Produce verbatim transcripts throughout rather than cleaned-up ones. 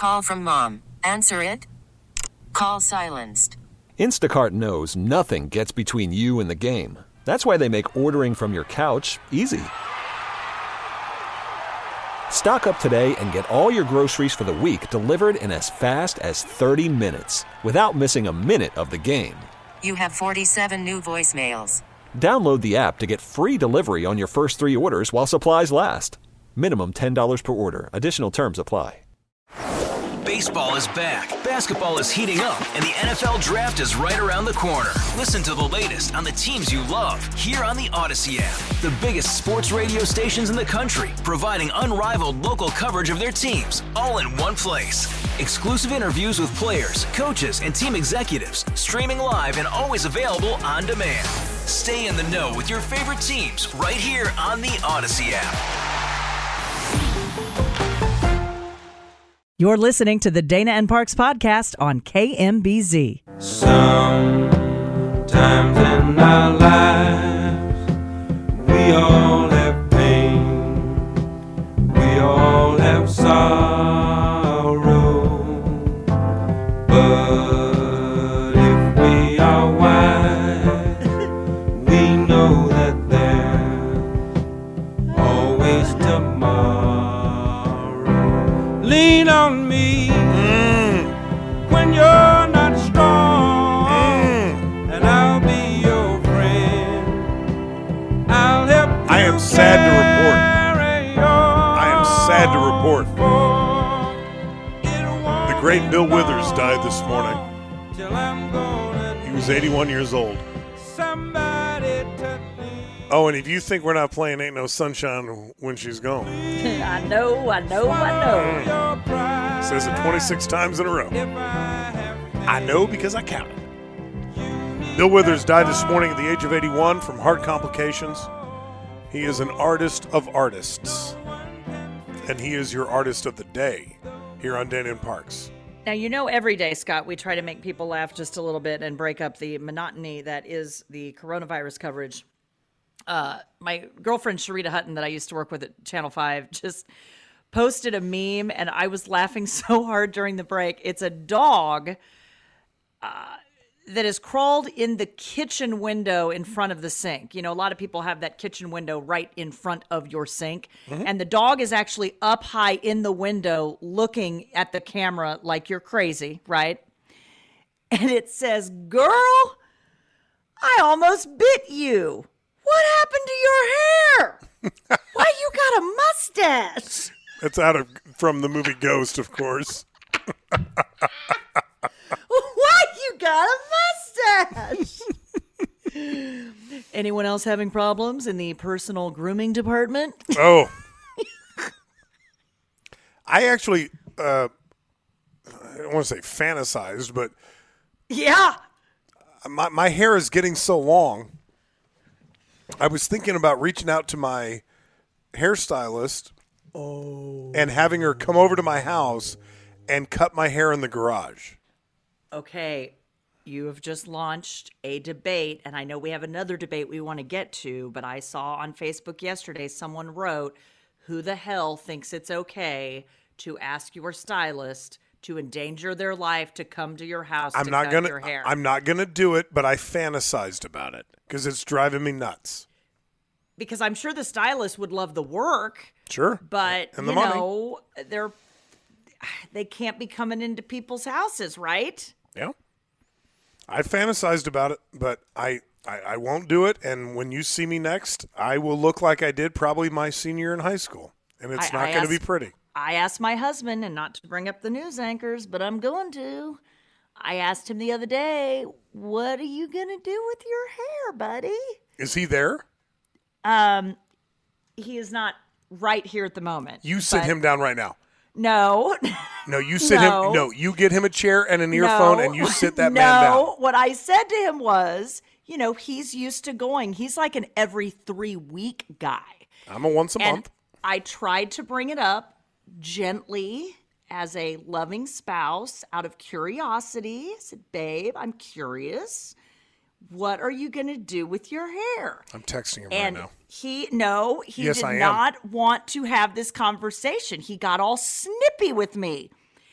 Call from mom. Answer it. Call silenced. Instacart knows nothing gets between you and the game. That's why they make ordering from your couch easy. Stock up today and get all your groceries for the week delivered in as fast as thirty minutes without missing a minute of the game. You have forty-seven new voicemails. Download the app to get free delivery on your first three orders while supplies last. Minimum ten dollars per order. Additional terms apply. Baseball is back, basketball is heating up, and the N F L Draft is right around the corner. Listen to the latest on the teams you love here on the Odyssey app. The biggest sports radio stations in the country, providing unrivaled local coverage of their teams, all in one place. Exclusive interviews with players, coaches, and team executives, streaming live and always available on demand. Stay in the know with your favorite teams right here on the Odyssey app. You're listening to the Dana and Parks podcast on K M B Z. Sometimes in our lives, we all have pain, we all have sorrow, but if we are wise, we know that there's always tomorrow. Lean on me mm. when you're not strong, mm. and I'll be your friend. I'll help you. I am sad to report. I am sad to report. The great Bill Withers died this morning. He was eighty-one years old. Oh, and if you think we're not playing Ain't No Sunshine When She's Gone. I know, I know, I know. Mm. Says it twenty-six times in a row. I know because I counted. Bill Withers died this morning at the age of eighty-one from heart complications. He is an artist of artists. And he is your artist of the day here on Dana and Parks. Now, you know, every day, Scott, we try to make people laugh just a little bit and break up the monotony that is the coronavirus coverage. Uh, my girlfriend, Sharita Hutton, that I used to work with at Channel five, just posted a meme, and I was laughing so hard during the break. It's a dog uh, that has crawled in the kitchen window in front of the sink. You know, a lot of people have that kitchen window right in front of your sink, mm-hmm. and the dog is actually up high in the window looking at the camera like you're crazy, right? And it says, "Girl, I almost bit you. What happened to your hair? Why you got a mustache?" That's out of from the movie Ghost, of course. Why you got a mustache? Anyone else having problems in the personal grooming department? Oh. I actually, uh, I don't want to say fantasized, but yeah, my my hair is getting so long. I was thinking about reaching out to my hairstylist oh. and having her come over to my house and cut my hair in the garage. Okay, you have just launched a debate, and I know we have another debate we want to get to, but I saw on Facebook yesterday someone wrote, "Who the hell thinks it's okay to ask your stylist to endanger their life to come to your house I'm to not cut gonna, your hair?" I'm not going to do it, but I fantasized about it because it's driving me nuts. Because I'm sure the stylist would love the work. Sure. But, and the you money. know, they're, they can't be coming into people's houses, right? Yeah. I fantasized about it, but I, I, I won't do it. And when you see me next, I will look like I did probably my senior year in high school. And it's I, not going to be pretty. I asked my husband, and not to bring up the news anchors, but I'm going to. I asked him the other day, "What are you going to do with your hair, buddy?" Is he there? Um, he is not right here at the moment. You sit him down right now. No. No, you sit no. him. No, you get him a chair and an earphone, no. and you sit that no. man down. No, what I said to him was, you know, he's used to going. He's like an every three week guy. I'm a once a and month. I tried to bring it up gently as a loving spouse out of curiosity. I said, "Babe, I'm curious. What are you going to do with your hair?" I'm texting him and right now. He, no, he yes, did I am. not want to have this conversation. He got all snippy with me.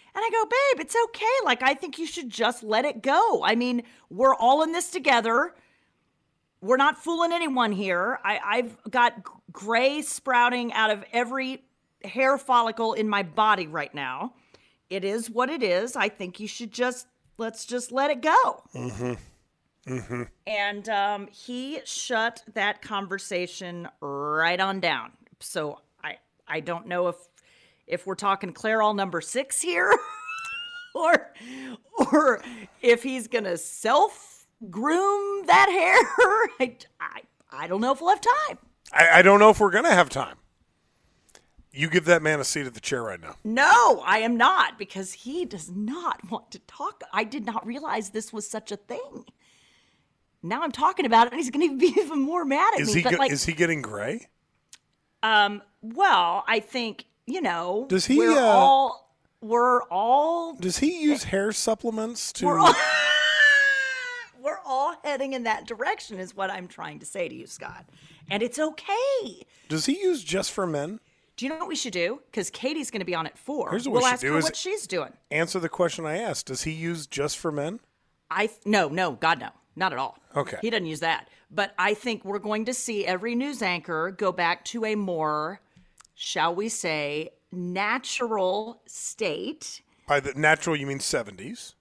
And I go, babe, it's okay. Like, I think you should just let it go. I mean, we're all in this together. We're not fooling anyone here. I, I've got gray sprouting out of every hair follicle in my body right now. It is what it is. I think you should just, let's just let it go. Mm-hmm. Mm-hmm. And um, he shut that conversation right on down. So I, I don't know if, if we're talking Clairol number six here or, or if he's going to self groom that hair. I, I, I don't know if we'll have time. I, I don't know if we're going to have time. You give that man a seat at the chair right now. No, I am not, because he does not want to talk. I did not realize this was such a thing. Now I'm talking about it, and he's going to be even more mad at is me. He but get, like, is he getting gray? Um. Well, I think, you know, Does he, we're uh, all we're all Does he use hair supplements to? we're all, we're all heading in that direction, is what I'm trying to say to you, Scott. And it's okay. Does he use Just for Men? Do you know what we should do? Because Katie's going to be on at four. Here's what we'll we should ask do her is- what she's doing. Answer the question I asked. Does he use Just for Men? I th- no, no, God, no, not at all. Okay. He doesn't use that. But I think we're going to see every news anchor go back to a more, shall we say, natural state. By the natural, you mean seventies?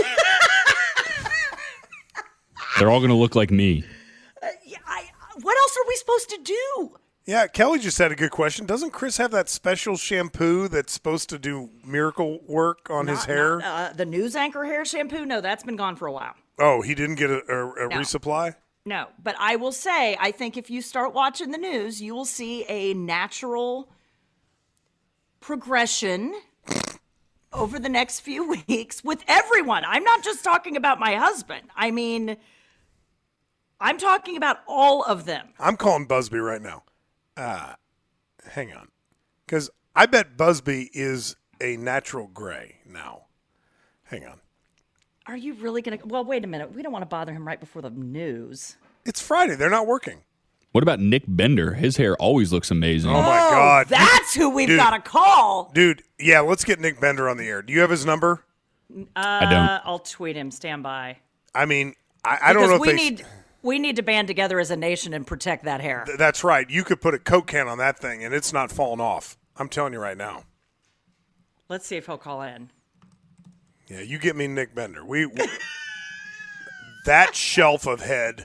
They're all going to look like me. Uh, yeah, I, what else are we supposed to do? Yeah, Kelly just had a good question. Doesn't Chris have that special shampoo that's supposed to do miracle work on his Not- hair? not, uh, the news anchor hair shampoo? No, that's been gone for a while. Oh, he didn't get a, a, a No. resupply? No, but I will say, I think if you start watching the news, you will see a natural progression over the next few weeks with everyone. I'm not just talking about my husband. I mean, I'm talking about all of them. I'm calling Busby right now. Uh, hang on. Because I bet Busby is a natural gray now. Hang on. Are you really going to? Well, wait a minute. We don't want to bother him right before the news. It's Friday. They're not working. What about Nick Bender? His hair always looks amazing. Oh, my God. That's who we've Dude. got to call. Dude, yeah, let's get Nick Bender on the air. Do you have his number? I don't. Uh, I'll tweet him. Stand by. I mean, I, I don't Because know if we they... need we need to band together as a nation and protect that hair. Th- That's right. You could put a Coke can on that thing, and it's not falling off. I'm telling you right now. Let's see if he'll call in. Yeah, you get me Nick Bender. We, we that shelf of head.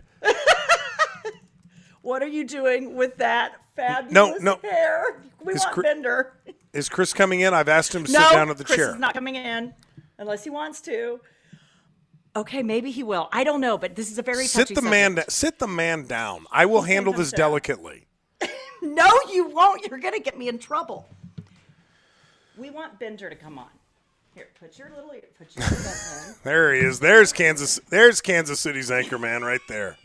What are you doing with that fabulous No, no. hair? We Is want Chris- Bender. Is Chris coming in? I've asked him to No, sit down at the Chris chair. is not coming in unless he wants to. Okay, maybe he will. I don't know, but this is a very Sit touchy the man. Da- subject. sit the man down. I will handle him this down. delicately. No, you won't. You're going to get me in trouble. We want Bender to come on. Here, put your little ear, put your earbud in. There he is. There's Kansas. There's Kansas City's anchor man right there.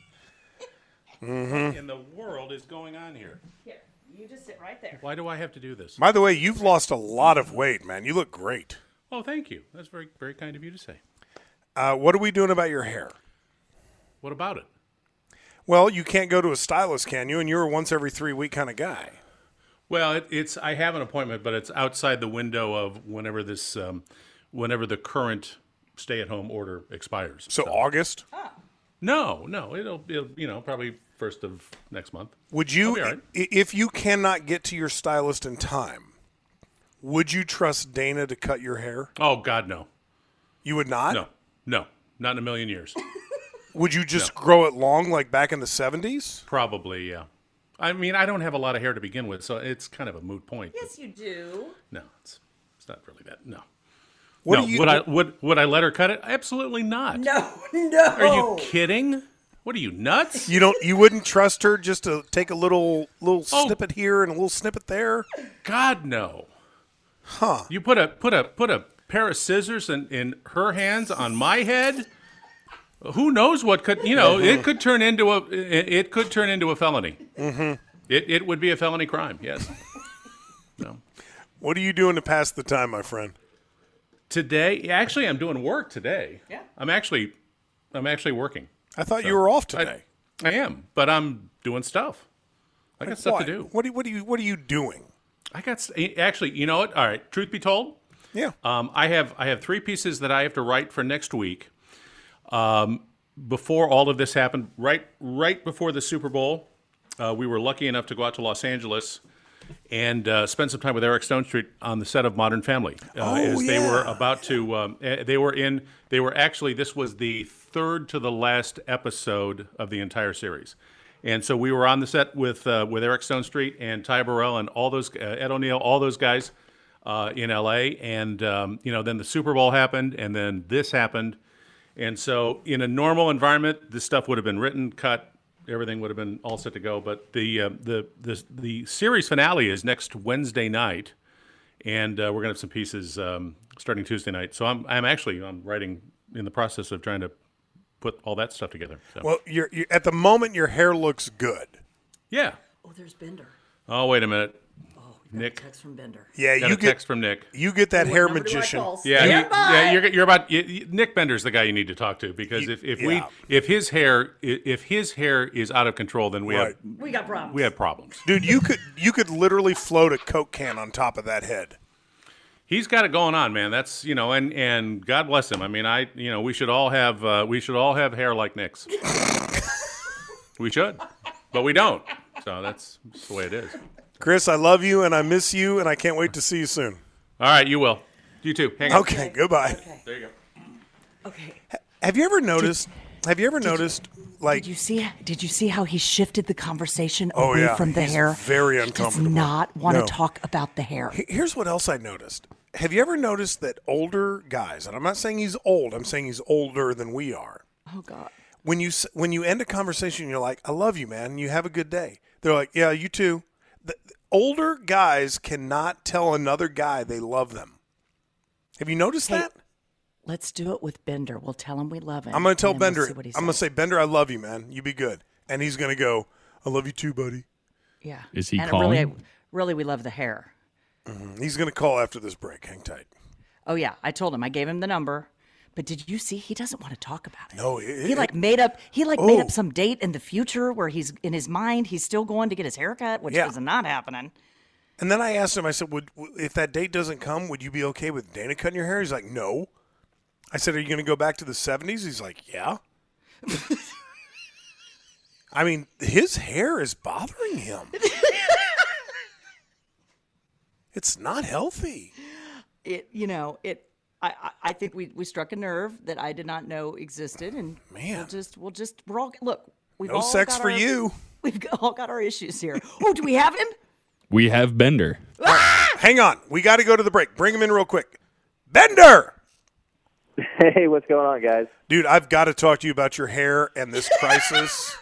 In the world is going on here? Here, you just sit right there. Why do I have to do this? By the way, you've lost a lot of weight, man. You look great. Oh, thank you. That's very, very kind of you to say. Uh, what are we doing about your hair? What about it? Well, you can't go to a stylist, can you? And you're a once every three week kind of guy. Well, it, it's I have an appointment, but it's outside the window of whenever this, um, whenever the current stay-at-home order expires. So August. No, no, it'll, it'll you know probably first of next month. Would you, I'll be all right. i- if you cannot get to your stylist in time, would you trust Dana to cut your hair? Oh God, no, You would not? no, no, not in a million years. Would you just grow it long like back in the seventies? Probably, yeah. I mean, I don't have a lot of hair to begin with, so it's kind of a moot point. Yes, you do. No, it's it's not really that. No. What no, do you, would I would would I let her cut it? Absolutely not. No, no. Are you kidding? What are you nuts? You don't. You wouldn't trust her just to take a little little Oh. snippet here and a little snippet there. God no. Huh? You put a put a put a pair of scissors in, in her hands on my head. Who knows what could you know? It could turn into a it, it could turn into a felony. Mm-hmm. It it would be a felony crime. Yes. No. What are you doing to pass the time, my friend? Today, actually, I'm doing work today. Yeah. I'm actually I'm actually working. I thought you were off I, today. I am, but I'm doing stuff. I got stuff Why? to do. What do you, what do you what are you doing? I got st- actually. You know what? All right. Truth be told, Yeah. Um, I have I have three pieces that I have to write for next week. Um, before all of this happened, right right before the Super Bowl, uh, we were lucky enough to go out to Los Angeles and uh, spend some time with Eric Stonestreet on the set of Modern Family. Uh, Oh, as they yeah. were about to, um, eh, they were in, they were actually, this was the third to the last episode of the entire series. And so we were on the set with uh, with Eric Stonestreet and Ty Burrell and all those, uh, Ed O'Neill, all those guys uh, in L A. And, um, you know, then the Super Bowl happened and then this happened. And so in a normal environment, this stuff would have been written, cut, everything would have been all set to go. But the uh, the, the the series finale is next Wednesday night. And uh, we're going to have some pieces um, starting Tuesday night. So I'm I'm actually I'm writing in the process of trying to put all that stuff together. So. Well, you're, you're at the moment your hair looks good. Yeah. Oh, there's Bender. Oh, wait a minute. Oh, we got Nick. a text from Bender. Yeah, Got you a get text from Nick. you get that What hair number do I magician. call? Yeah, Stand you, by. yeah, you're you're about you, you- Nick Bender's the guy you need to talk to because if, if we Yeah. if his hair i- if his hair is out of control, then we Right. have We got problems. we have problems. Dude, you could you could literally float a Coke can on top of that head. He's got it going on, man. That's you know, and and God bless him. I mean, I you know, we should all have uh, we should all have hair like Nick's. We should, but we don't. So that's, that's the way it is. Chris, I love you and I miss you and I can't wait to see you soon. All right, you will. You too. Hang on. Okay, goodbye. There you go. Okay. Have you ever noticed? have you ever noticed? like, Did you see? Did you see how he shifted the conversation Oh, away yeah. from the He's hair? very He uncomfortable. does not want to No. talk about the hair. he- here's what else I noticed. Have you ever noticed that older guys, and I'm not saying he's old, I'm saying he's older than we are. Oh God. When you s- when you end a conversation, you're like, "I love you, man. You have a good day." They're like, "Yeah, you too." The, the older guys cannot tell another guy they love them. Have you noticed Hey, that? Let's do it with Bender. We'll tell him we love him. I'm going to tell and then we'll Bender. see what he I'm going to says. say, "Bender, I love you, man. You be good." And he's going to go, "I love you too, buddy." Yeah. Is he and calling? really, really, we love the hair. He's going to call after this break. Hang tight. Oh yeah, I told him. I gave him the number. But did you see? He doesn't want to talk about it. No, it, He like made up. He like made Oh. up some date in the future where he's in his mind. He's still going to get his haircut, which Yeah. is not happening. And then I asked him, I said, would, if that date doesn't come, would you be okay with Dana cutting your hair? He's like, no. I said, are you going to go back to the seventies? He's like, yeah. I mean, his hair is bothering him. It's not healthy. It, you know, it. I, I, I think we, we struck a nerve that I did not know existed, and Man. we'll just we'll just we're all look. We've No all sex got for our- you. We've got, all got our issues here. Oh, do we have him? We have Bender. Hang on. We got to go to the break. Bring him in real quick. Bender! Hey, what's going on, guys? Dude, I've got to talk to you about your hair and this crisis.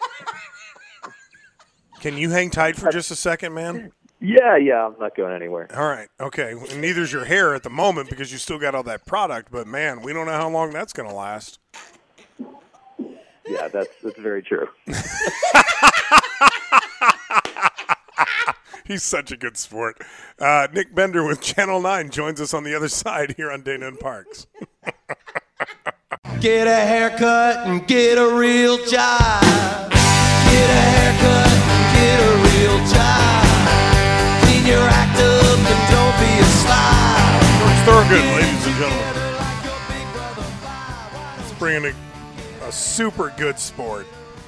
Can you hang tight for just a second, man? Yeah, yeah, I'm not going anywhere. All right. Okay. And neither's your hair at the moment because you still got all that product. But, man, we don't know how long that's going to last. Yeah, that's that's very true. He's such a good sport. Uh, Nick Bender with Channel nine joins us on the other side here on Dana and Parks. Get a haircut and get a real job. Get a haircut and get a real job. Clean your act up and don't be a slob. George Thorogood, ladies and gentlemen. Let's bring in a, a super good sport.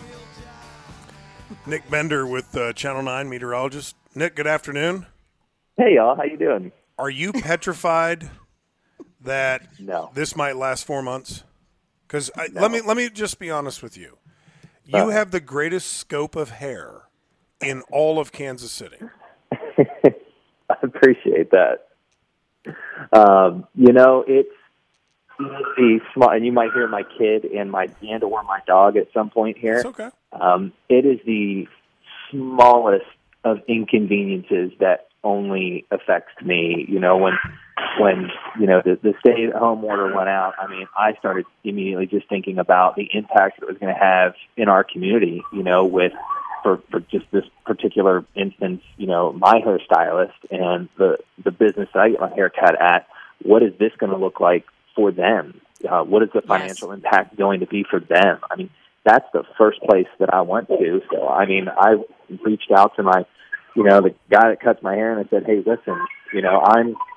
Nick Bender with uh, Channel nine meteorologist. Nick, good afternoon. Hey, y'all, how you doing? Are you petrified that No. this might last four months? Because No. let me let me just be honest with you. You Uh. have the greatest scope of hair in all of Kansas City. I appreciate that. Um, you know, it's the small, and you might hear my kid and my and or my dog at some point here. It's okay. Um, it is the smallest of inconveniences that only affects me. You know, when when you know the, the stay-at-home order went out, I mean, I started immediately just thinking about the impact it was going to have in our community. You know, with for for just this particular instance, you know, my hairstylist and the the business that I get my haircut at. What is this going to look like for them? Uh, what is the financial impact going to be for them? I mean, that's the first place that I went to. So, I mean, I reached out to my, you know, the guy that cuts my hair, and I said, hey, listen, you know, I'm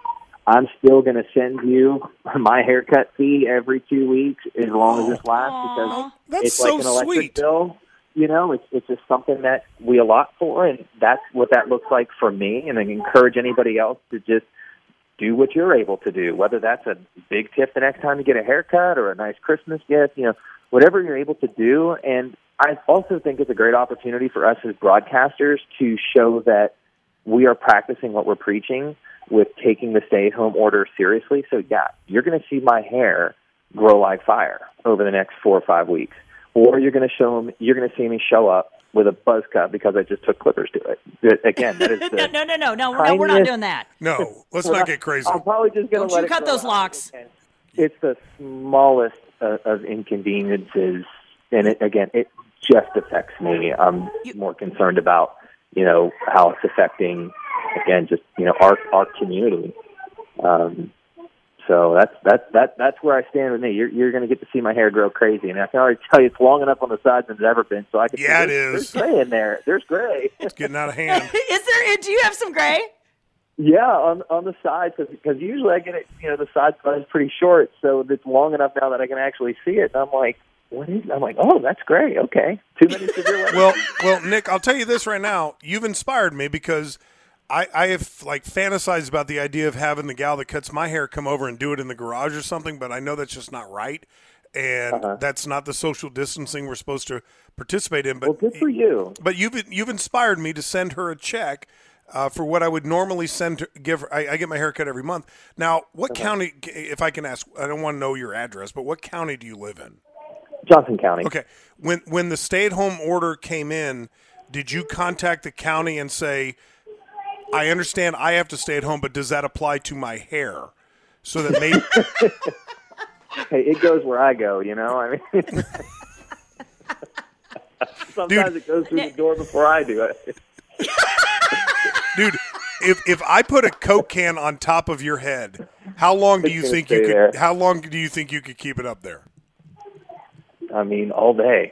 I'm still going to send you my haircut fee every two weeks as long as this lasts because That's it's so like an electric sweet. bill. You know, it's it's just something that we allot for, and that's what that looks like for me. And I encourage anybody else to just do what you're able to do, whether that's a big tip the next time you get a haircut or a nice Christmas gift, you know, whatever you're able to do. And I also think it's a great opportunity for us as broadcasters to show that we are practicing what we're preaching with taking the stay-at-home order seriously. So, yeah, you're going to see my hair grow like fire over the next four or five weeks. Or you're going to show them, you're going to see me show up with a buzz cut because I just took clippers to it. Again, that is the no, no, no, no, no, no, we're not doing that. No, let's not get crazy. I'm probably just going Don't to let you it cut grow those out. locks. It's the smallest uh, of inconveniences, and it, again, it just affects me. I'm more concerned about, you know, how it's affecting, again, just, you know, our our community. Um, so that's that's that that's where I stand with me. You're you're going to get to see my hair grow crazy, and I can already tell you it's long enough on the sides than it's ever been. So I can. Yeah, see it there's, is. There's gray in there. There's gray. It's getting out of hand. Is there? Do you have some gray? Yeah, on on the sides, because usually I get it. You know, the side is pretty short, so it's long enough now that I can actually see it. And I'm like, what is? I'm like, oh, that's gray. Okay, too many severe weather. Well, well, Nick, I'll tell you this right now. You've inspired me because I, I have like fantasized about the idea of having the gal that cuts my hair come over and do it in the garage or something, but I know that's just not right, and Uh-huh. that's not the social distancing we're supposed to participate in. But well, good for you. But you've you've inspired me to send her a check uh, for what I would normally send to give her. I, I get my hair cut every month. Now, what Uh-huh. county? If I can ask, I don't want to know your address, but what county do you live in? Johnson County. Okay. When when the stay-at-home order came in, did you contact the county and say, I understand I have to stay at home, but does that apply to my hair? So that maybe Hey, it goes where I go, you know? I mean, sometimes Dude. it goes through the door before I do it. dude, if if I put a Coke can on top of your head, how long do It's you gonna think you stay could there. how long do you think you could keep it up there? I mean, all day.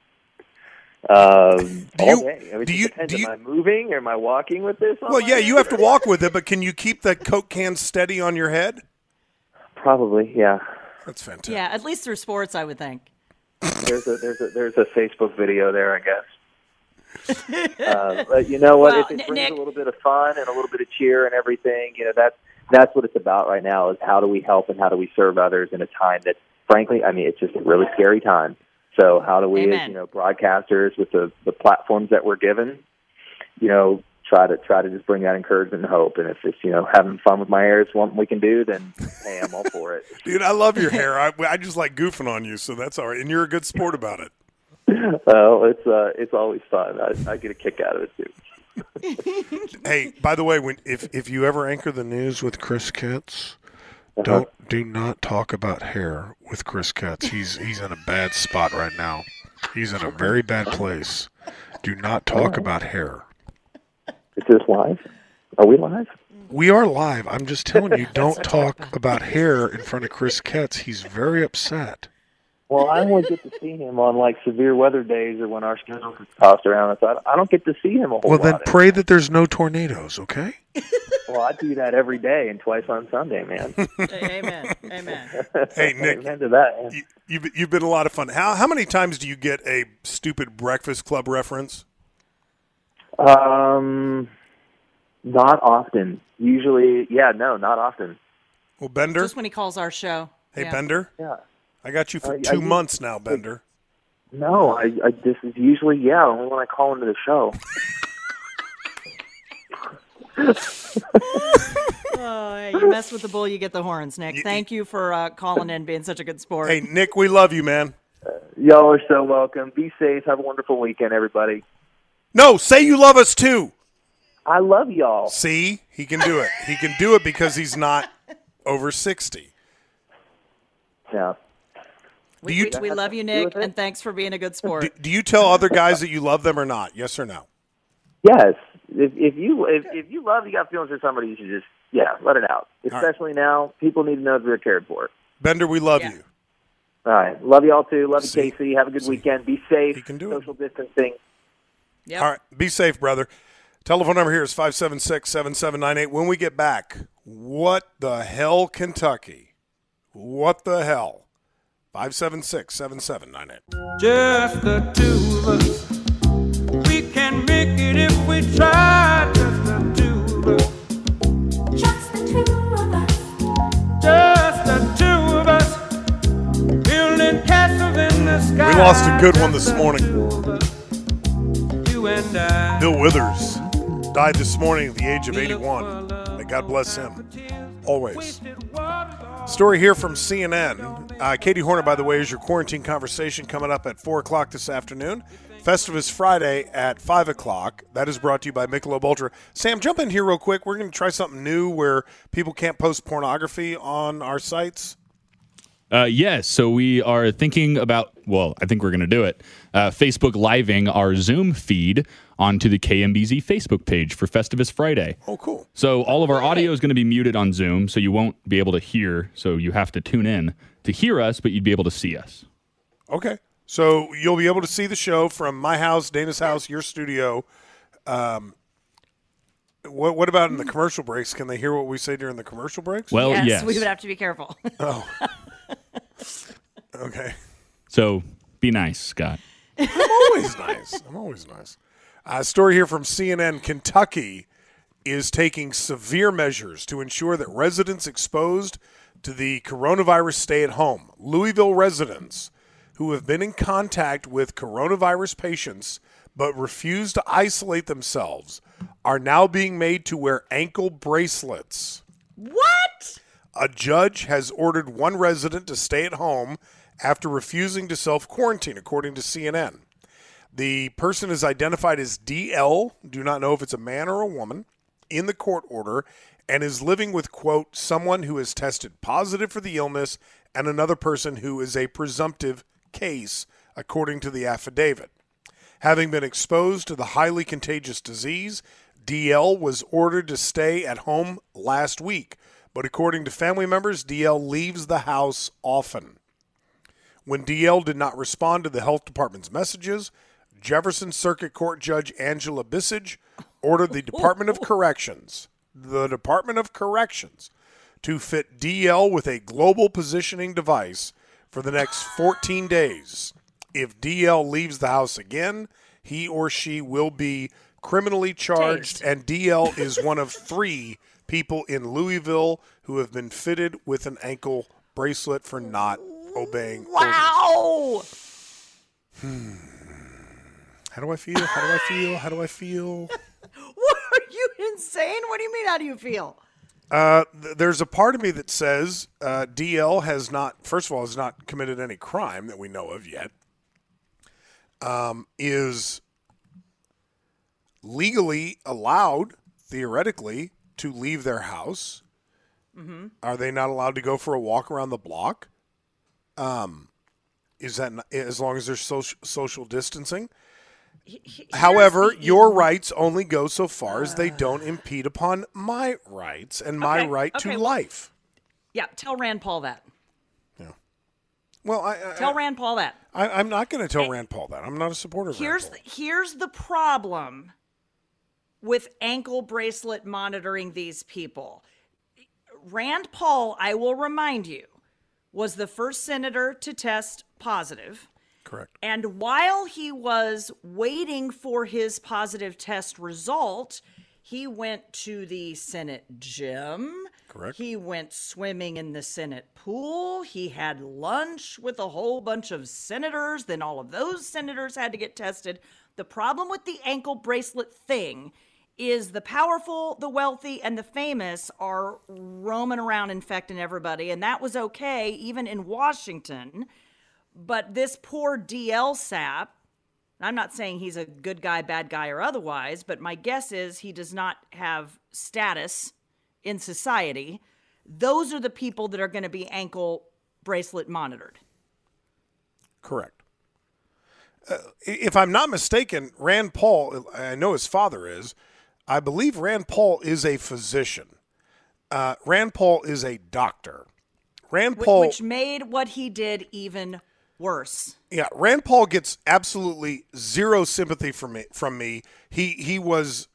Um, Do all you- day. I mean, do it you- depends. do you- Am I moving? Or am I walking with this? on Well, my yeah, head? you have to walk with it, but can you keep that Coke can steady on your head? Probably, yeah. That's fantastic. Yeah, at least through sports, I would think. There's a there's a there's a Facebook video there, I guess. uh, but you know what? Well, if it N- brings Nick- a little bit of fun and a little bit of cheer and everything, you know, that's that's what it's about right now. Is how do we help and how do we serve others in a time that, frankly, I mean, it's just a really scary time. So how do we, as, Amen. you know, broadcasters with the, the platforms that we're given, you know, try to try to just bring that encouragement and hope. And if it's, you know, having fun with my hair is one we can do, then hey, I'm all for it. Dude, I love your hair. I, I just like goofing on you, so that's all right. And you're a good sport about it. Well, it's uh, it's always fun. I, I get a kick out of it too. Hey, by the way, when if if you ever anchor the news with Chris Kitts, don't do not talk about hair with Chris Kitts. He's he's in a bad spot right now. He's in a very bad place. Do not talk about hair. Is this live? Are we live? We are live. I'm just telling you, don't talk about hair in front of Chris Kitts. He's very upset. Well, I only get to see him on like severe weather days or when our schedule is tossed around. So I I don't get to see him a whole Well, then lot. pray that there's no tornadoes, okay? Well, I do that every day and twice on Sunday, man. Amen. Amen. Hey, Nick, Amen to that. man. you, you've, you've been a lot of fun. How how many times do you get a stupid Breakfast Club reference? Um, not often. Usually, yeah, no, not often. Well, Bender? Just when he calls our show. Hey, Yeah. Bender? Yeah. I got you for I- I two use- months now, Bender. No, I, I this is usually yeah, only when I call into the show. Oh, hey, you mess with the bull, you get the horns, Nick. Thank you for uh, calling in, being such a good sport. Hey, Nick, we love you, man. Y'all are so welcome. Be safe. Have a wonderful weekend, everybody. No, say you love us too. I love y'all. See, he can do it. He can do it because he's not over sixty. Yeah. we, do you- we, we love you, Nick, and thanks for being a good sport. Do, do you tell other guys that you love them or not? Yes or no? Yes. If if you if, if you love, you got feelings for somebody, you should just yeah, let it out. Especially now, people need to know that they're cared for. Bender, we love Yeah. you. All right. Love y'all too. Love you, See? Casey. Have a good See? weekend. Be safe. He can do it. Social distancing. Yep. All right, be safe, brother. Telephone number here is five seven six, seven seven nine eight. When we get back, what the hell, Kentucky? What the hell? five seven six, seven seven nine eight. Just the two of us. We can make it if we try. Just the two of us. Just the two of us. Just the two of us. Building castles in the sky. We lost a good one this morning. You and I. Bill Withers died this morning at the age of eighty-one. May God bless him. Always. Story here from C N N. Uh, Katie Horner, by the way, is your quarantine conversation coming up at four o'clock this afternoon. Festivus Friday at five o'clock. That is brought to you by Michelob Ultra. Sam, jump in here real quick. We're going to try something new where people can't post pornography on our sites. Uh, yes, so we are thinking about, well, I think we're going to do it, uh, Facebook Living our Zoom feed onto the K M B Z Facebook page for Festivus Friday. Oh, cool. So all of our audio is going to be muted on Zoom, so you won't be able to hear, so you have to tune in to hear us, but you'd be able to see us. Okay. So you'll be able to see the show from my house, Dana's house, your studio. Um, what, what about in the commercial breaks? Can they hear what we say during the commercial breaks? Well, yes, yes. we would have to be careful. Oh. Okay. So be nice, Scott. I'm always nice. I'm always nice. A story here from C N N. Kentucky is taking severe measures to ensure that residents exposed to the coronavirus stay at home. Louisville residents who have been in contact with coronavirus patients but refuse to isolate themselves are now being made to wear ankle bracelets. What? A judge has ordered one resident to stay at home after refusing to self-quarantine, according to C N N. The person is identified as D L, do not know if it's a man or a woman, in the court order, and is living with, quote, someone who has tested positive for the illness and another person who is a presumptive case, according to the affidavit. Having been exposed to the highly contagious disease, D L was ordered to stay at home last week, but according to family members, D L leaves the house often. When D L did not respond to the health department's messages, Jefferson Circuit Court Judge Angela Bissage ordered the Department of Corrections, the Department of Corrections, to fit D L with a global positioning device for the next fourteen days. If D L leaves the house again, he or she will be criminally charged, Tased. and D L is one of three people in Louisville who have been fitted with an ankle bracelet for not obeying Wow. orders. Hmm. How do I feel? How do I feel? How do I feel? What, are you insane? What do you mean, how do you feel? Uh, th- there's a part of me that says uh, D L has not, first of all, has not committed any crime that we know of yet, um, is legally allowed, theoretically, to leave their house. Mm-hmm. Are they not allowed to go for a walk around the block? Um, is that not, as long as there's social, social distancing? However, the- your rights only go so far as they don't impede upon my rights and my Okay, right okay, to well- life. Yeah, tell Rand Paul that. Well, I, I, Tell Rand Paul that. I, I'm not going to tell Hey, Rand Paul that. I'm not a supporter of Here's Rand the, Paul. here's the problem with ankle bracelet monitoring these people. Rand Paul, I will remind you, was the first senator to test positive. Correct. And while he was waiting for his positive test result, he went to the Senate gym. Correct. He went swimming in the Senate pool. He had lunch with a whole bunch of senators. Then all of those senators had to get tested. The problem with the ankle bracelet thing is the powerful, the wealthy, and the famous are roaming around infecting everybody. And that was okay, even in Washington. But this poor D L sap, I'm not saying he's a good guy, bad guy, or otherwise, but my guess is he does not have status in society. Those are the people that are going to be ankle bracelet monitored. Correct. Uh, if I'm not mistaken, Rand Paul, I know his father is, I believe Rand Paul is a physician. Uh, Rand Paul is a doctor. Rand Paul, Which made what he did even worse. Yeah, Rand Paul gets absolutely zero sympathy from me. From me, he he was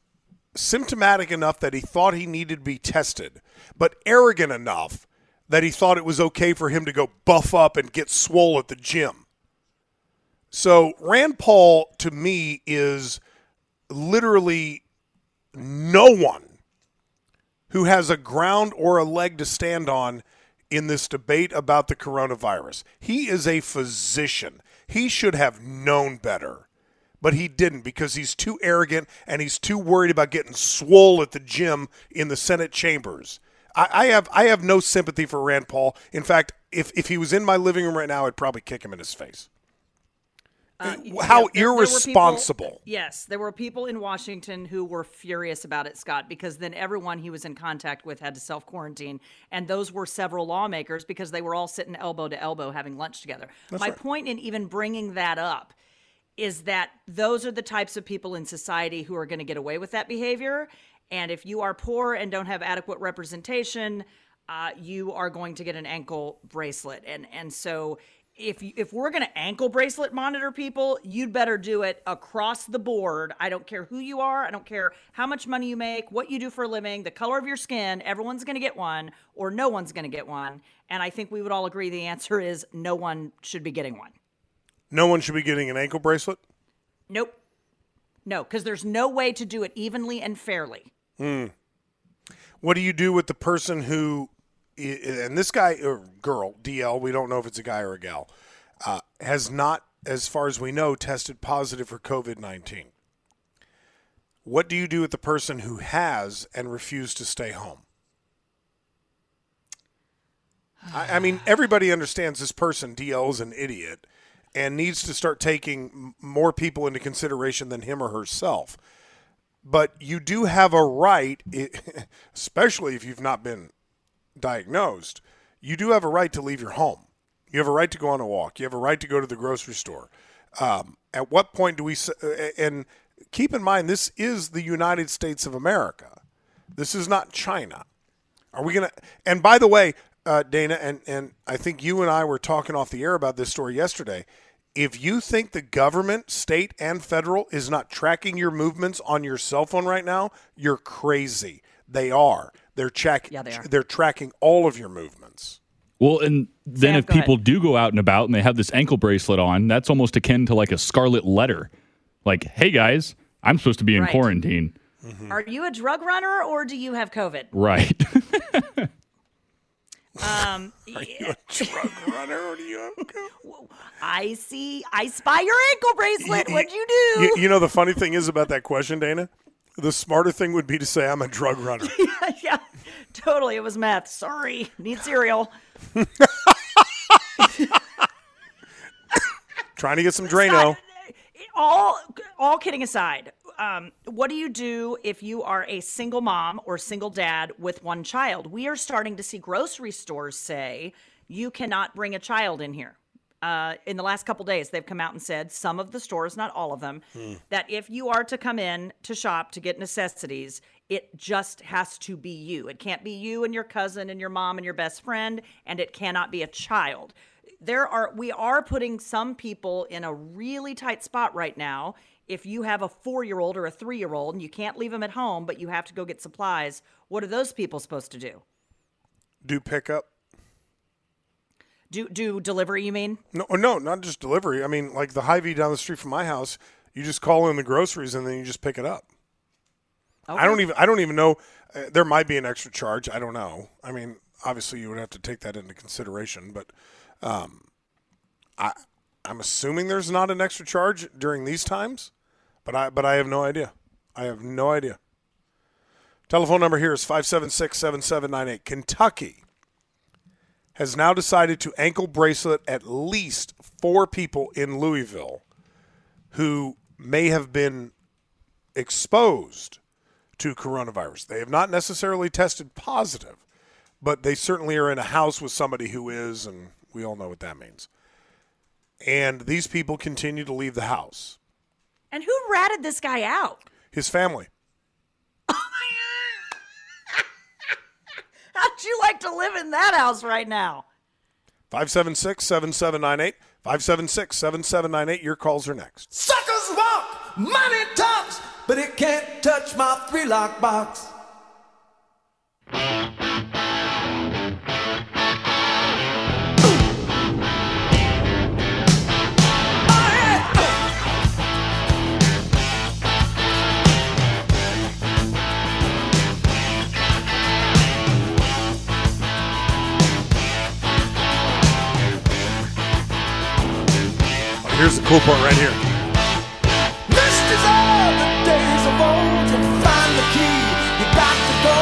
symptomatic enough that he thought he needed to be tested, but arrogant enough that he thought it was okay for him to go buff up and get swole at the gym. So Rand Paul, to me, is literally no one who has a ground or a leg to stand on in this debate about the coronavirus. He is a physician. He should have known better, but he didn't because he's too arrogant and he's too worried about getting swole at the gym in the Senate chambers. I, I have I have no sympathy for Rand Paul. In fact, if, if he was in my living room right now, I'd probably kick him in his face. Uh, How yeah, there, irresponsible. There people, yes, there were people in Washington who were furious about it, Scott, because then everyone he was in contact with had to self-quarantine. And those were several lawmakers because they were all sitting elbow to elbow having lunch together. That's My right. point in even bringing that up is that those are the types of people in society who are going to get away with that behavior. And if you are poor and don't have adequate representation, uh, you are going to get an ankle bracelet. And, and so... If you, if we're going to ankle bracelet monitor people, you'd better do it across the board. I don't care who you are. I don't care how much money you make, what you do for a living, the color of your skin. Everyone's going to get one or no one's going to get one. And I think we would all agree the answer is no one should be getting one. No one should be getting an ankle bracelet? Nope. No, because there's no way to do it evenly and fairly. Hmm. What do you do with the person who... And this guy or girl, D L, we don't know if it's a guy or a gal, uh, has not, as far as we know, tested positive for covid nineteen. What do you do with the person who has and refused to stay home? I, I mean, everybody understands this person, D L, is an idiot and needs to start taking more people into consideration than him or herself. But you do have a right, especially if you've not been diagnosed, you do have a right to leave your home. You have a right to go on a walk. You have a right to go to the grocery store. Um, at what point do we, and keep in mind, this is the United States of America. This is not China. Are we going to, and by the way, uh, Dana, and, and I think you and I were talking off the air about this story yesterday. If you think the government, state and federal, is not tracking your movements on your cell phone right now, you're crazy. They are. They're check. Yeah, they are. They're tracking all of your movements. Well, and then Sam, if go people ahead. do go out and about and they have this ankle bracelet on, that's almost akin to like a scarlet letter. Like, hey guys, I'm supposed to be in Right. quarantine. Mm-hmm. Are you a drug runner or do you have COVID? Right. Um, Are you a drug runner or do you have COVID? I see. I spy your ankle bracelet. Y- What'd you do? You, you know, the funny thing is about that question, Dana? The smarter thing would be to say I'm a drug runner. Yeah, totally. It was meth. Sorry. Need cereal. Trying to get some Drano. All, all kidding aside, um, what do you do if you are a single mom or single dad with one child? We are starting to see grocery stores say you cannot bring a child in here. Uh, in the last couple days, they've come out and said, some of the stores, not all of them, Hmm. that if you are to come in to shop to get necessities, it just has to be you. It can't be you and your cousin and your mom and your best friend, and it cannot be a child. There are, we are putting some people in a really tight spot right now. If you have a four-year-old or a three-year-old and you can't leave them at home, but you have to go get supplies, what are those people supposed to do? Do pickup? Do do delivery, you mean? No, no, not just delivery. I mean, like the Hy-Vee down the street from my house, you just call in the groceries and then you just pick it up. Okay. I don't even I don't even know. Uh, there might be an extra charge. I don't know. I mean, obviously you would have to take that into consideration, but um, I I'm assuming there's not an extra charge during these times, but I but I have no idea. I have no idea. Telephone number here is five seven six, seven seven nine eight. Kentucky has now decided to ankle bracelet at least four people in Louisville who may have been exposed to coronavirus. They have not necessarily tested positive, but they certainly are in a house with somebody who is, and we all know what that means. And these people continue to leave the house. And who ratted this guy out? His family. How'd you like to live in that house right now? five seven six, seven seven nine eight. five seven six, seven seven nine eight. Your calls are next. Suckers walk, money talks, but it can't touch my three-lock box. Here's the cool part right here. Missed is all the days of old. To find the key, you got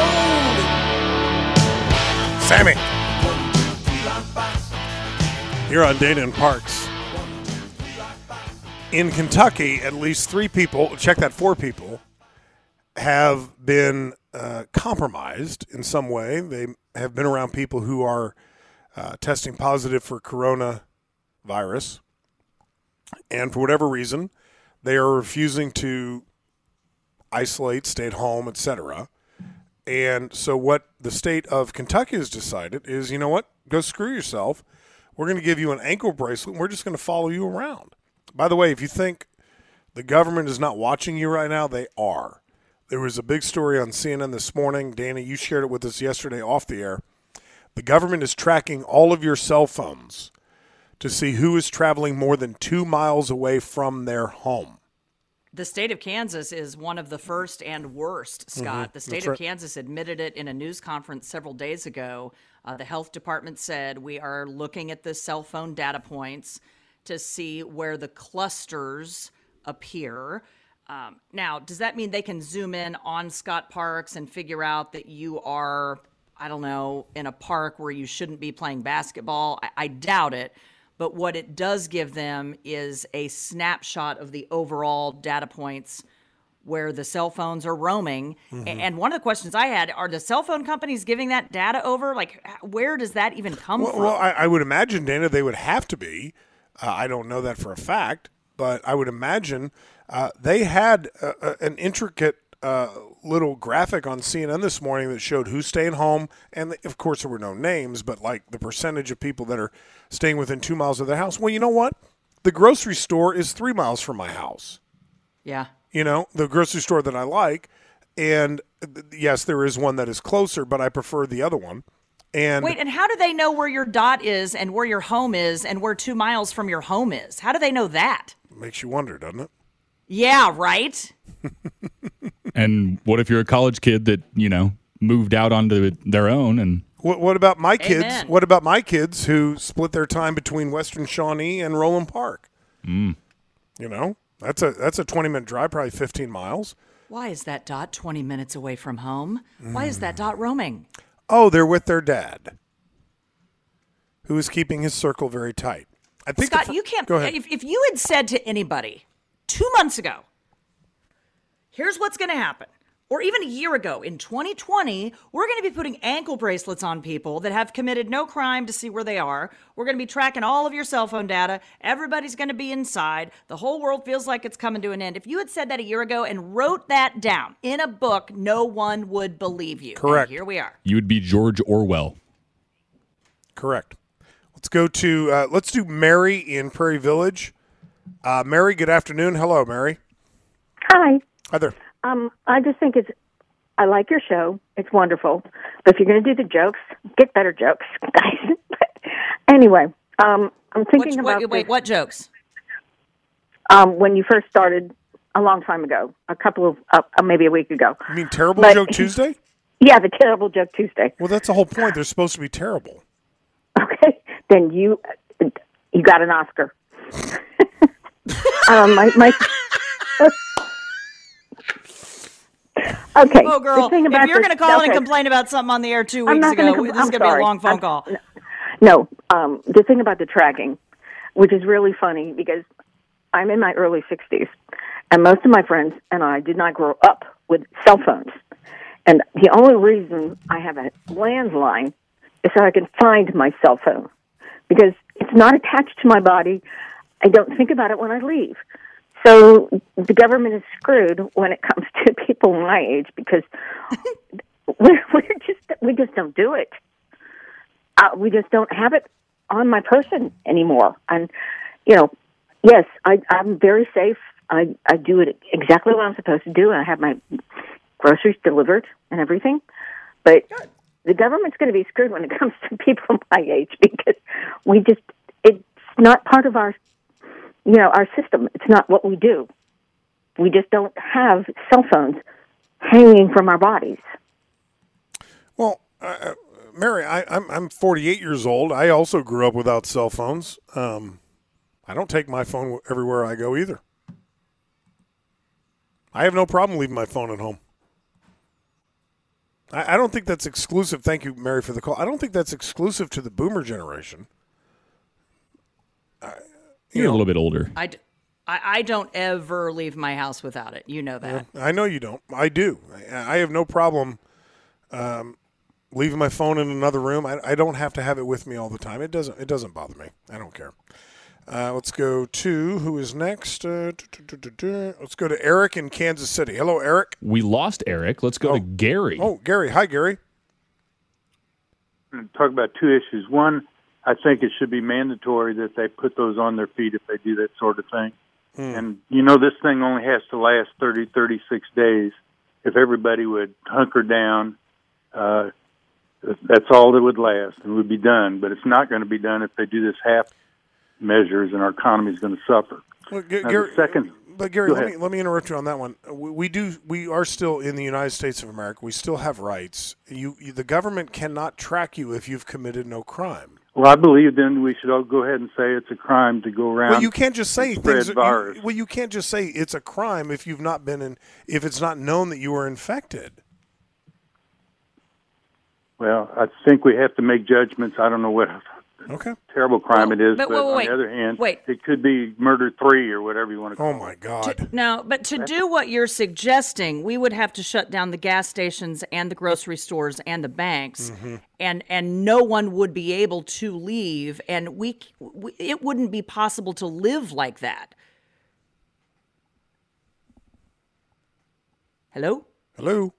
the gold. Sammy. Here on Dana and Parks. In Kentucky, at least three people, check that, four people, have been uh, compromised in some way. They have been around people who are uh, testing positive for coronavirus. And for whatever reason, they are refusing to isolate, stay at home, et cetera. And so what the state of Kentucky has decided is, you know what? Go screw yourself. We're going to give you an ankle bracelet, and we're just going to follow you around. By the way, if you think the government is not watching you right now, they are. There was a big story on C N N this morning. Dana, you shared it with us yesterday off the air. The government is tracking all of your cell phones to see who is traveling more than two miles away from their home. The state of Kansas is one of the first and worst, Scott. Mm-hmm. The state That's of right. Kansas admitted it in a news conference several days ago. Uh, the health department said, we are looking at the cell phone data points to see where the clusters appear. Um, now, does that mean they can zoom in on Scott Parks and figure out that you are, I don't know, in a park where you shouldn't be playing basketball? I, I doubt it. But what it does give them is a snapshot of the overall data points where the cell phones are roaming. Mm-hmm. And one of the questions I had, are the cell phone companies giving that data over? Like, where does that even come Well, from? well I, I would imagine, Dana, they would have to be. Uh, I don't know that for a fact, but I would imagine uh, they had uh, uh, an intricate uh, little graphic on C N N this morning that showed who's staying home. And, of course, there were no names, but, like, the percentage of people that are staying within two miles of their house. Well, you know what? The grocery store is three miles from my house. Yeah. You know, the grocery store that I like. And, uh, yes, there is one that is closer, but I prefer the other one. And Wait, and how do they know where your dot is and where your home is and where two miles from your home is? How do they know that? makes you wonder, doesn't it? Yeah, right? And what if you're a college kid that, you know, moved out onto their own and What, what about my kids? Amen. What about my kids who split their time between Western Shawnee and Roland Park? Mm. You know, that's a that's a twenty minute drive, probably fifteen miles. Why is that dot twenty minutes away from home? Why is that dot roaming? Oh, they're with their dad, who is keeping his circle very tight. I think. Scott, the fir- you can't. Go ahead. If, if you had said to anybody two months ago, here's what's going to happen, or even a year ago, in twenty twenty, we're going to be putting ankle bracelets on people that have committed no crime to see where they are. We're going to be tracking all of your cell phone data. Everybody's going to be inside. The whole world feels like it's coming to an end. If you had said that a year ago and wrote that down in a book, no one would believe you. Correct. And here we are. you would be George Orwell? Correct. Let's go to uh, let's do Mary in Prairie Village. Uh, Mary, good afternoon. Hello, Mary. Hi. Hi there. Um, I just think it's, I like your show. It's wonderful. But if you're going to do the jokes, get better jokes, guys. Anyway, um, I'm thinking What- about wait, wait, this, what jokes? um, when you first started a long time ago, a couple of, uh, uh, maybe a week ago. You mean Terrible But- Joke Tuesday? Yeah, the Terrible Joke Tuesday. Well, that's the whole point. They're supposed to be terrible. Okay, then you you got an Oscar. um, my, my okay. Oh, girl, the thing about if you're this- going to call in okay. and complain about something on the air two I'm weeks not gonna ago, com- this is I'm going to be a sorry. long phone I'm- call. No, um, the thing about the tracking, which is really funny because I'm in my early sixties, and most of my friends and I did not grow up with cell phones. And the only reason I have a landline is so I can find my cell phone because it's not attached to my body. I don't think about it when I leave. So the government is screwed when it comes to people my age because we're, we're just we just don't do it. Uh, we just don't have it on my person anymore. And you know, yes, I, I'm very safe. I, I do it exactly what I'm supposed to do, and I have my groceries delivered and everything. But the government's going to be screwed when it comes to people my age because we just, it's not part of our, you know, our system. It's not what we do. We just don't have cell phones hanging from our bodies. Well, uh, Mary, I, I'm I'm forty-eight years old. I also grew up without cell phones. Um, I don't take my phone everywhere I go either. I have no problem leaving my phone at home. I, I don't think that's exclusive. Thank you, Mary, for the call. I don't think that's exclusive to the boomer generation. I, you You're know, a little bit older. I, d- I, I don't ever leave my house without it. You know that. I know you don't. I do. I, I have no problem um, leaving my phone in another room. I, I don't have to have it with me all the time. It doesn't. It doesn't bother me. I don't care. Uh, let's go to who is next. Uh, let's go to Eric in Kansas City. Hello, Eric. We lost Eric. Let's go oh. to Gary. Oh, Gary. Hi, Gary. Talk about two issues. One, I think it should be mandatory that they put those on their feet if they do that sort of thing. Hmm. And, you know, this thing only has to last thirty, thirty-six days. If everybody would hunker down, uh, that's all that would last and would be done. But it's not going to be done if they do this half measures, and our economy is going to suffer. Well, G- now, Gary, second, but Gary, go let ahead. me let me interrupt you on that one. We, we do we are still in the United States of America. We still have rights. You, you the government cannot track you if you've committed no crime. Well, I believe then we should all go ahead and say it's a crime to go around. Well, you can't just say and spread things. virus. You, well, you can't just say it's a crime if you've not been in. If it's not known that you were infected. Well, I think we have to make judgments. I don't know what okay. terrible crime it is, but but, wait, wait, on wait. the other hand, Wait. it could be murder three or whatever you want to call it. Oh, my God. Now, but to do what you're suggesting, we would have to shut down the gas stations and the grocery stores and the banks, Mm-hmm. and and no one would be able to leave, and we, we it wouldn't be possible to live like that. Hello? Hello,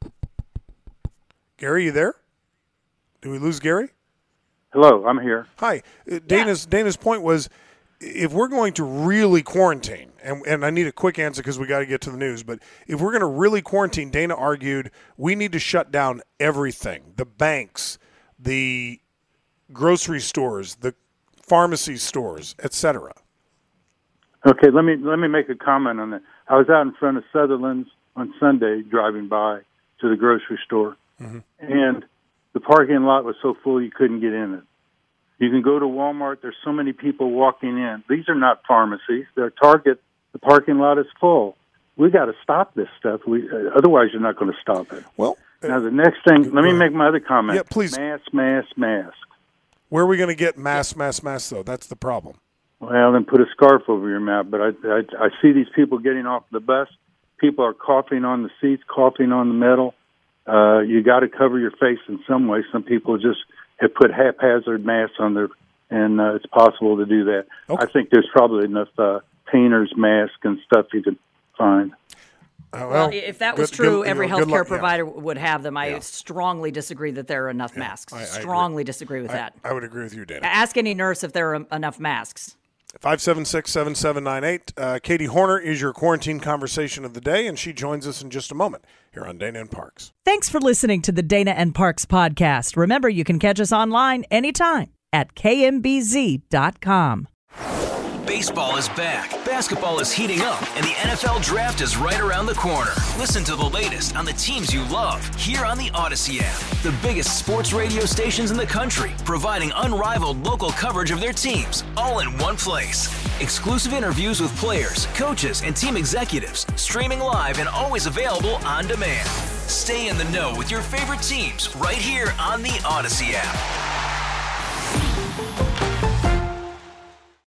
Gary, you there? Did we lose Gary? Hello, I'm here. Hi. Uh, Dana's Dana's point was, if we're going to really quarantine, and, and I need a quick answer because we got to get to the news, but if we're going to really quarantine, Dana argued we need to shut down everything: the banks, the grocery stores, the pharmacy stores, et cetera. Okay, let me let me make a comment on that. I was out in front of Sutherland's on Sunday driving by to the grocery store, mm-hmm. and the parking lot was so full you couldn't get in it. You can go to Walmart. There's so many people walking in. These are not pharmacies. They're Target. The parking lot is full. We got to stop this stuff. We uh, otherwise you're not going to stop it. Well, now the next thing. Let me ahead. make my other comment. Yeah, please. Mask, mask, mask. Where are we going to get mass, mass, mass, though? That's the problem. Well, then put a scarf over your mouth. But I, I, I see these people getting off the bus. People are coughing on the seats, coughing on the metal. Uh, you got to cover your face in some way. Some people just have put haphazard masks on their, and uh, it's possible to do that. Okay. I think there's probably enough uh, painters' masks and stuff you could find. Uh, well, Well, if that was good- true, good- every you know, good healthcare luck, yeah. provider would have them. I Yeah. strongly disagree that there are enough masks. I- I agree. strongly disagree with I, that. I would agree with you, Dana. Ask any nurse if there are enough masks. five seven six, seven seven nine eight. Uh, Katie Horner is your quarantine conversation of the day, and she joins us in just a moment here on Dana and Parks. Thanks for listening to the Dana and Parks podcast. Remember, you can catch us online anytime at K M B Z dot com. Baseball is back, basketball is heating up, and the N F L Draft is right around the corner. Listen to the latest on the teams you love here on the Odyssey app. The biggest sports radio stations in the country, providing unrivaled local coverage of their teams, all in one place. Exclusive interviews with players, coaches, and team executives, streaming live and always available on demand. Stay in the know with your favorite teams right here on the Odyssey app.